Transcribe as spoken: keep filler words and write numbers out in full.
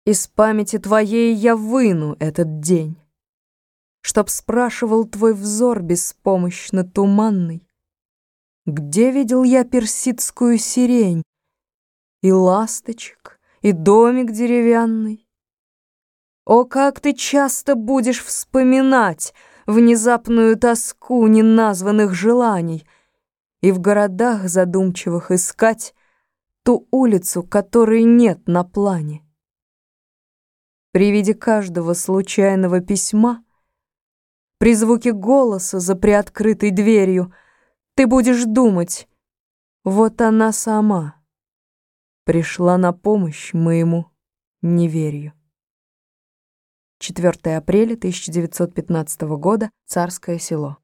Из памяти твоей я выну этот день, чтоб спрашивал твой взор беспомощно туманный, где видел я персидскую сирень, и ласточек, и домик деревянный. О, как ты часто будешь вспоминать внезапную тоску неназванных желаний и в городах задумчивых искать ту улицу, которой нет на плане. При виде каждого случайного письма, при звуке голоса за приоткрытой дверью, ты будешь думать: вот она сама пришла на помощь моему неверию. четвёртое апреля тысяча девятьсот пятнадцатого года. Царское Село.